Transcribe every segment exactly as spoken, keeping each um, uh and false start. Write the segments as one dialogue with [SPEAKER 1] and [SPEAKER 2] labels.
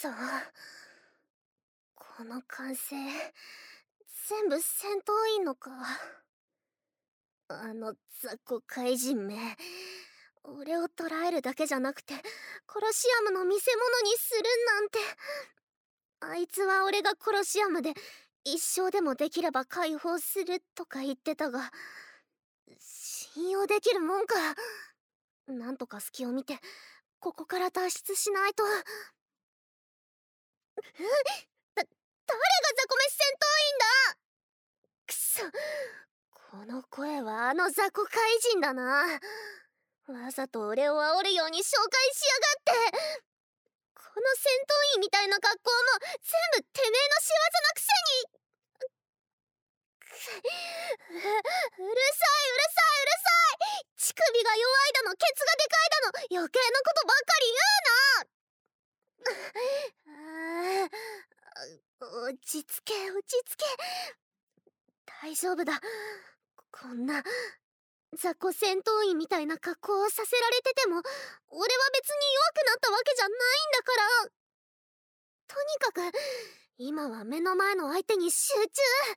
[SPEAKER 1] そ。この歓声、全部戦闘員のか。あの雑魚怪人め、俺を捕らえるだけじゃなくてコロシアムの見せ物にするなんて。あいつは俺がコロシアムで一生でもできれば解放するとか言ってたが、信用できるもんか。なんとか隙を見てここから脱出しないと。だ、誰が雑魚飯戦闘員だ。くそ、この声はあの雑魚怪人だな。わざと俺を煽るように紹介しやがって。この戦闘員みたいな格好も全部てめえの仕業なくせに。う、うるさいうるさいうるさい。乳首が弱いだのケツがでかいだの余計なことばっかり言うな。あ、落ち着け落ち着け。大丈夫だ。こんな雑魚戦闘員みたいな格好をさせられてても俺は別に弱くなったわけじゃないんだから。とにかく今は目の前の相手に集中。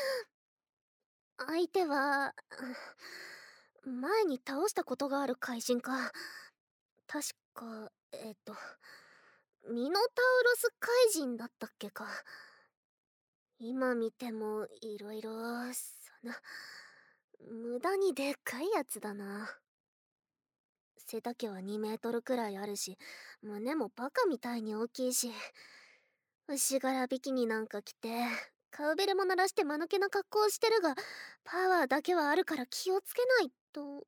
[SPEAKER 1] 相手は前に倒したことがある怪人か。確かえっとミノタウロス怪人だったっけか。今見てもいろいろその無駄にでっかいやつだな。背丈はにメートルくらいあるし、胸もバカみたいに大きいし、牛柄ビキニなんか着てカウベルも鳴らして間抜けな格好をしてるが、パワーだけはあるから気をつけないと。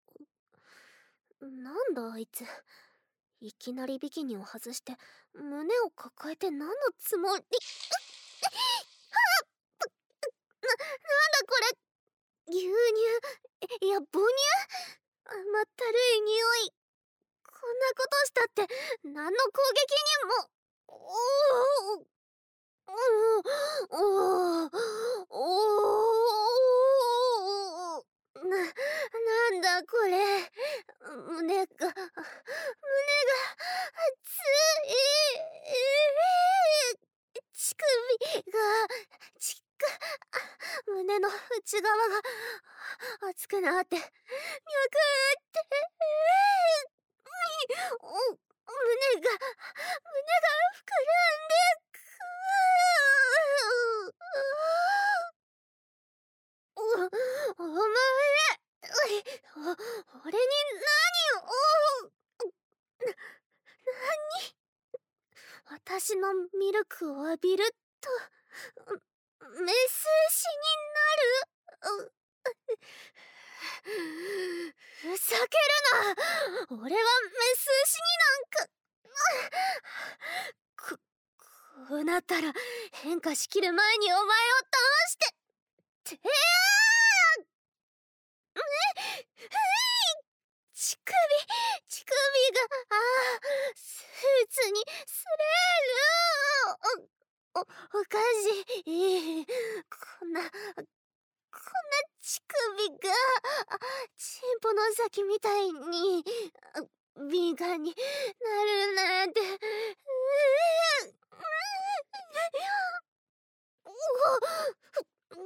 [SPEAKER 1] なんだあいつ、いきなりビキニを外して胸を抱えて何のつもり。な、なんだこれ。牛乳、いや母乳。甘ったるい匂い。こんなことしたって何の攻撃にも。おおおおおおな、なんだこれ。胸が、胸が、熱い。乳首が、ちか、胸の内側が熱くなって、脈って、お、胸が、胸が膨らんでく。お、お前、お、俺に何を、な、何。私のミルクを浴びるとメス牛になる。ふざけるな。俺はメス牛になんか。こ、こうなったら変化しきる前にお前を倒しててやー。ええい。乳首乳首が、ああ、スーツにすれる。お、お、おかしい。こんなこんな乳首がチンポの先みたいに敏感になるなんて。ううおお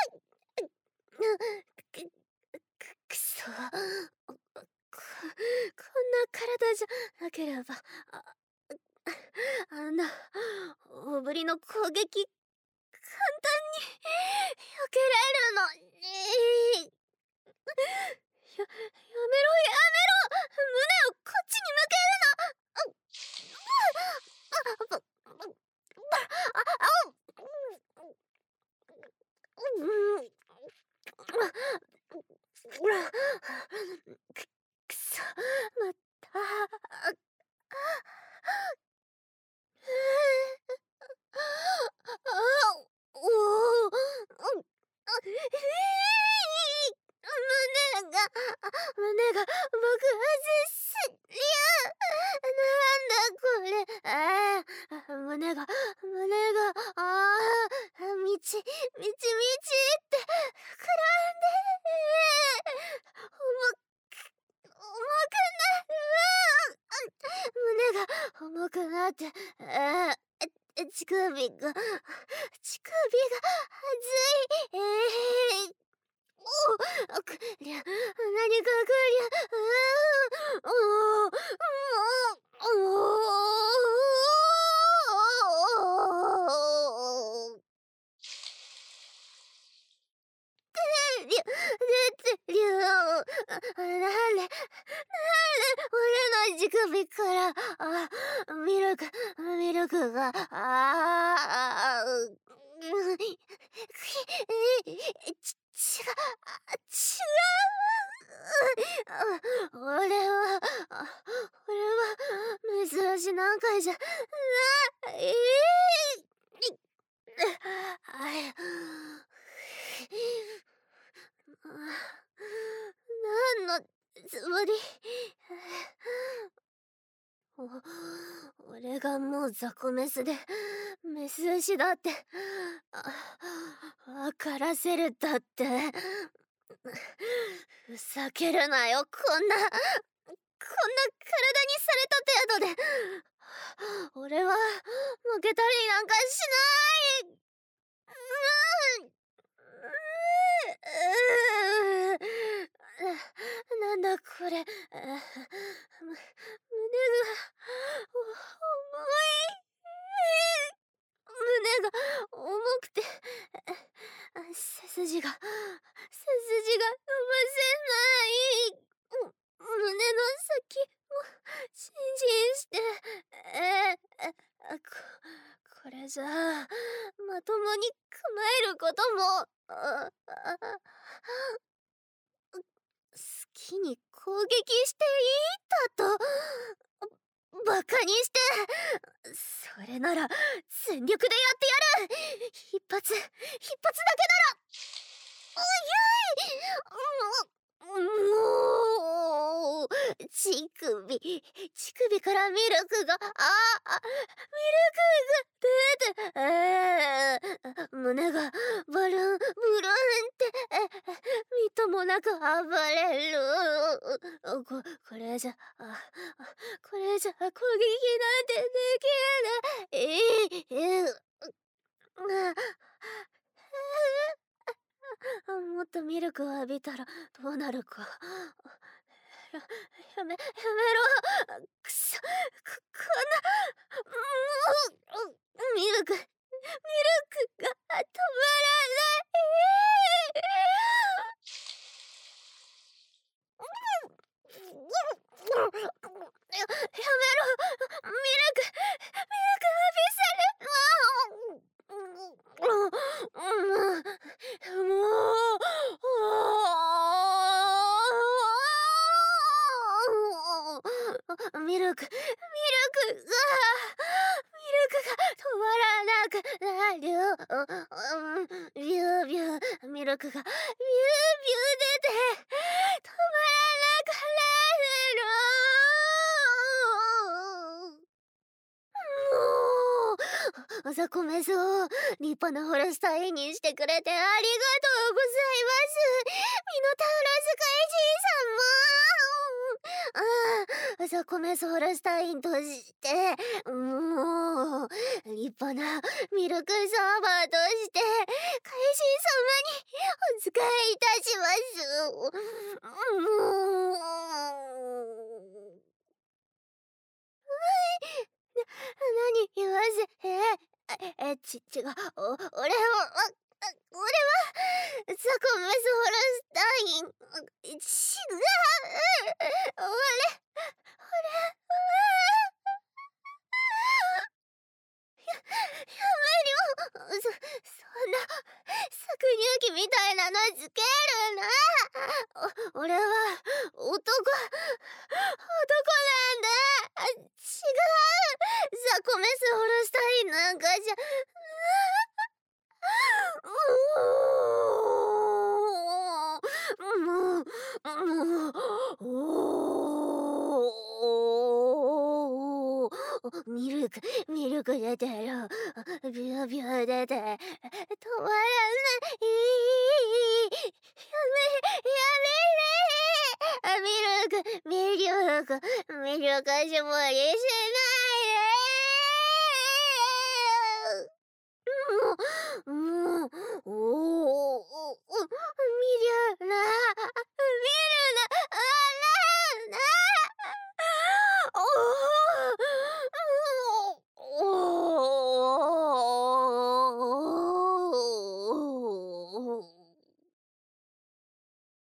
[SPEAKER 1] く、くそ。こ、こんな体じゃなければあ、あんな大ぶりの攻撃簡単に避けられるのに。や、やめろやめろ。胸をこっちに向けるな。あ、あ、あ、あ、うん。く、くそ、また。あ、おお、胸が、胸が爆発すりゃ。なんだこれ。ああ、胸が、胸が、ああ、みち、みちみちって膨らんで、重く、重くなる。胸が重くなって、ああ、 首が、乳首が熱い。えー、おお、くりゃ、何かくりゃ、うーん、おー、おー、おー、りゅ、出てりゅ、なんで、なんで、俺の乳首から、あ、ミルク、ミルクが、あー、う、うん、き、え、ち、ちが、あ、違う。あ、俺は、あ、俺は、珍しい何回じゃ、な、えー、あれ、何のつもり。お、俺がもう雑魚メスでメス牛だって、あ、分からせるだって。ふざけるなよ、こんな、こんな体にされた程度で。俺は負けたりなんかしない。うん、うー、なんだこれ。む、胸が、お、重い。胸が重くて、背筋が、背筋が伸ばせない。う、胸の先も、じんじんして、えー、こ、これじゃあ、まともに構えることも、あ、あ、好きに攻撃していいだと。バカにして。それなら全力でやってやる。一発一発だけなら。おい、もう、乳首乳首からミルクが、ああ、ミルクが出て、えー、胸がブルンブルンって、え、みっともなく暴れる。こ、これじゃ、あ、これじゃ攻撃なんてできない。えー、えー、あ、もっとミルクを浴びたらどうなるか。や、やめ、やめろ。くそ、こ、こんな、もう、ミルク、ミルクが止まらない。や、やめろ。ミルク、ミルク浴びせる。もう、もう、ミルク、ミルクが、ミルクが止まらなくなる。ビュービュー、ミルクがビュービュー出て、止まらなくなる。もう、ザコメスを立派なホルスタインにしてくれてありがとうございます。ミノタウロス怪人さんも。ああ、ザコメスホルスタインとして、もう、立派なミルクサーバーとして、怪人様にお仕えいたします。もう。何言わせ、え、え、ち、違う、お、俺は、あ、俺は、ザコメスホルスタイン、違う、俺、俺、や、やめろ。そ、そんな、搾乳機みたいなのつけるな。お、俺は、男、男なんだ。あ、違う。ザコメスホルスタインなんかじゃ、もう、もう、もう、おー、ミルク、ミルク出てる。ビュービュー出て、止まらない。やめ、やめれ。ミルク、ミルク、ミルク絞りしない。